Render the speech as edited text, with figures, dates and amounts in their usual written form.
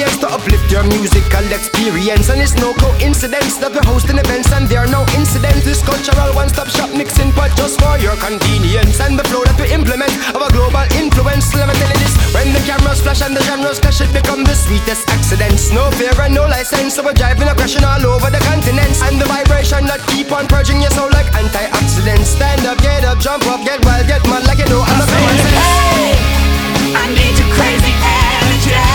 audience to uplift your musical experience. And it's no coincidence that we're hosting events and there are no incidents. This cultural one-stop shop mixing pot just for your convenience. And the flow that we implement of a global influence. Let me tell you this, when the cameras flash and the genres clash, it become the sweetest accidents. No fear and no license, so we're driving a crashing all over the continents. And the vibration that keep on purging your soul like antioxidants. Stand up, get up, jump up, get wild, get mad like you know I'm a Hey, I need your crazy energy.